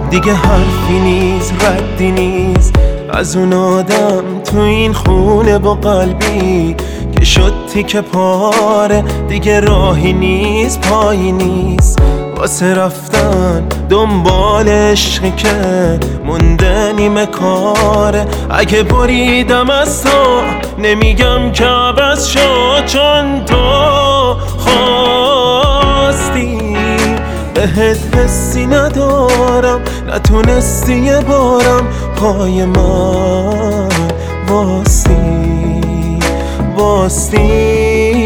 دیگه حرفی نیست ردی نیست از اون آدم تو این خونه با قلبی که شد تیکه پاره. دیگه راهی نیست پایی نیست واسه رفتن دنبال عشقی که مونده نیمه کاره. اگه بریدم از تو نمیگم که عوض شد، چون تو خواستی. بهت حسی ندارم نتونستی یه بارم پای من واستی.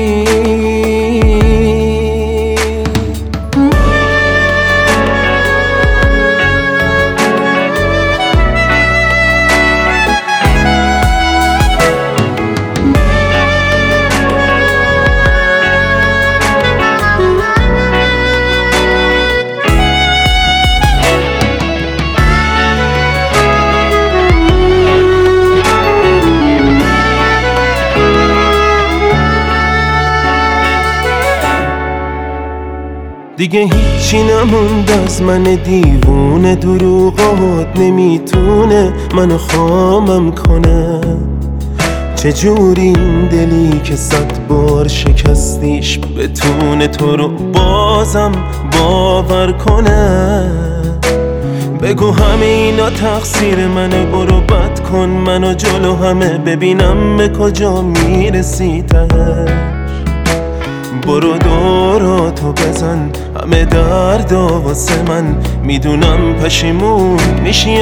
دیگه هیچی نموند از من دیوونه، دروغات نمیتونه منو خامم کنه. چجوری این دلی که 100 بار شکستیش بتونه تو رو بازم باور کنه. بگو همه اینا تقصیر منه، برو بد کن منو جلو همه ببینم به کجا میرسی تهش. برو دوراتو بزن همه دردا واسه من، میدونم پشیمون میشی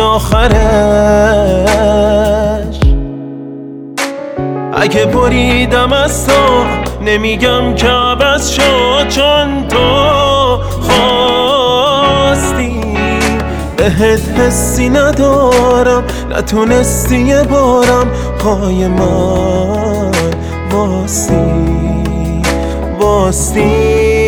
آخرش. اگه بریدم از تو نمیگم که عوض شد، چون تو خواستی. بهت حسی ندارم نتونستی یه بارم پای من واستی.